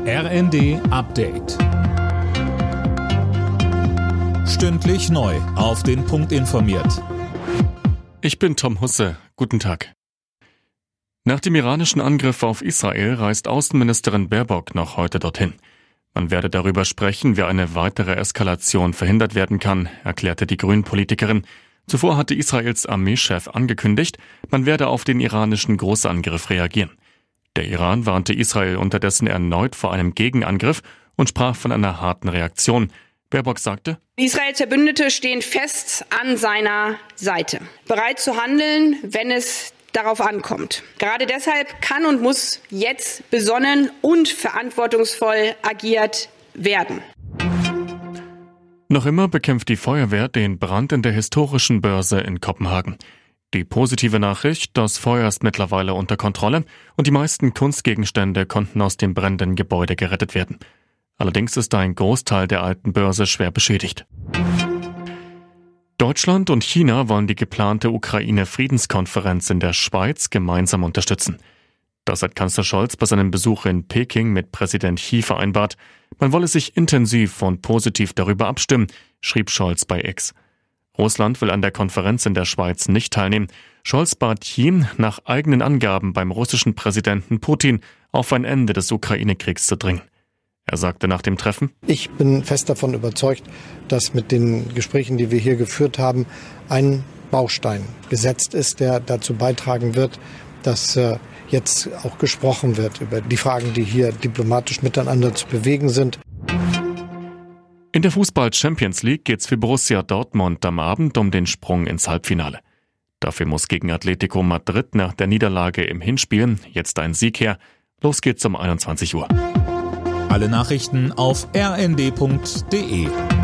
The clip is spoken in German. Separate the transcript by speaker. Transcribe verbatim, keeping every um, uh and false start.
Speaker 1: R N D Update. Stündlich neu auf den Punkt informiert.
Speaker 2: Ich bin Tom Husse. Guten Tag. Nach dem iranischen Angriff auf Israel reist Außenministerin Baerbock noch heute dorthin. Man werde darüber sprechen, wie eine weitere Eskalation verhindert werden kann, erklärte die Grünen-Politikerin. Zuvor hatte Israels Armeechef angekündigt, man werde auf den iranischen Großangriff reagieren. Der Iran warnte Israel unterdessen erneut vor einem Gegenangriff und sprach von einer harten Reaktion. Baerbock sagte:
Speaker 3: Israels Verbündete stehen fest an seiner Seite, bereit zu handeln, wenn es darauf ankommt. Gerade deshalb kann und muss jetzt besonnen und verantwortungsvoll agiert werden.
Speaker 2: Noch immer bekämpft die Feuerwehr den Brand in der historischen Börse in Kopenhagen. Die positive Nachricht: Das Feuer ist mittlerweile unter Kontrolle und die meisten Kunstgegenstände konnten aus dem brennenden Gebäude gerettet werden. Allerdings ist ein Großteil der alten Börse schwer beschädigt. Deutschland und China wollen die geplante Ukraine-Friedenskonferenz in der Schweiz gemeinsam unterstützen. Das hat Kanzler Scholz bei seinem Besuch in Peking mit Präsident Xi vereinbart. Man wolle sich intensiv und positiv darüber abstimmen, schrieb Scholz bei X. Russland will an der Konferenz in der Schweiz nicht teilnehmen. Scholz bat Xi, nach eigenen Angaben beim russischen Präsidenten Putin auf ein Ende des Ukraine-Kriegs zu dringen. Er sagte nach dem Treffen:
Speaker 4: Ich bin fest davon überzeugt, dass mit den Gesprächen, die wir hier geführt haben, ein Baustein gesetzt ist, der dazu beitragen wird, dass äh, jetzt auch gesprochen wird über die Fragen, die hier diplomatisch miteinander zu bewegen sind.
Speaker 2: In der Fußball-Champions League geht's für Borussia Dortmund am Abend um den Sprung ins Halbfinale. Dafür muss gegen Atletico Madrid nach der Niederlage im Hinspiel jetzt ein Sieg her. Los geht's um einundzwanzig Uhr.
Speaker 1: Alle Nachrichten auf r n d punkt d e.